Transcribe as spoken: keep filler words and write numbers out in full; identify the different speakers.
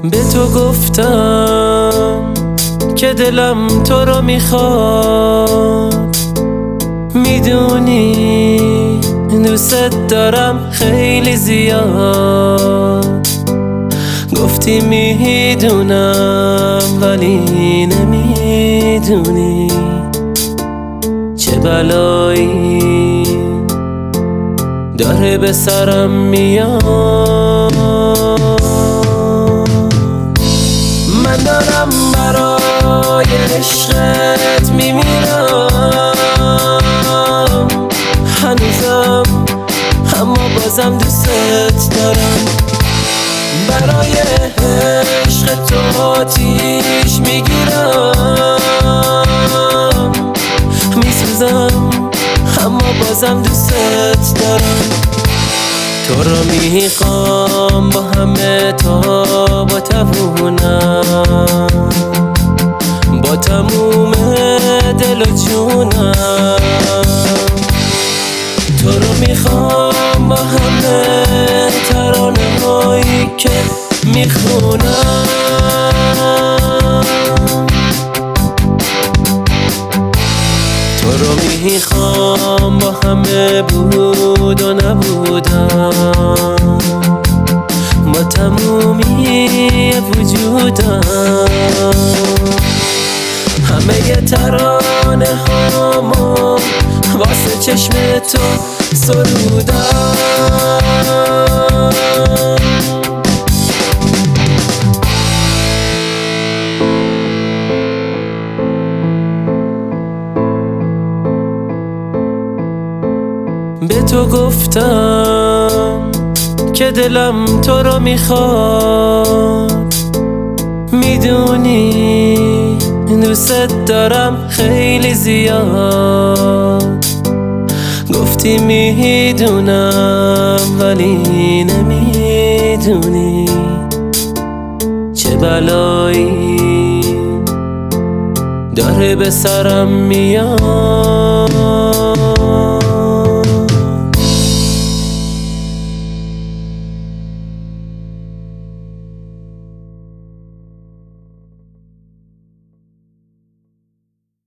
Speaker 1: به تو گفتم که دلم تو رو میخواد، میدونی دوست دارم خیلی زیاد. گفتی میدونم ولی نمیدونی چه بلایی داره به سرم میاد. من دارم برای عشقت میمیرم هنوزم، اما بازم دوست دارم. برای عشق تو آتیش میگیرم، میسوزم اما بازم دوست دارم. تو رو میخوام با همه تا با توونم، با تموم دل و جونم. تو رو میخوام با همه ترانه هایی که میخونم. تو رو میخوام با همه بود و نبودم، با تمومی وجودم. همه ترانه هامو واسه چشم تو سرودم. به تو گفتم که دلم تو رو میخواد، میدونی دوست دارم خیلی زیاد. گفتی میدونم ولی نمیدونی چه بلایی داره به سرم میاد.